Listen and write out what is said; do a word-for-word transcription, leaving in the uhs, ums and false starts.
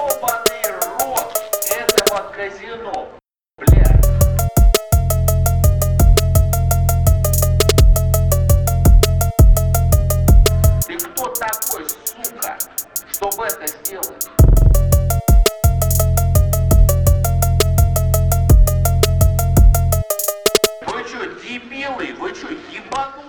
ёбаный рот этого казино, блядь. Ты кто такой, сука, чтобы это сделать? Вы чё, дебилы? Вы чё, ебанутые?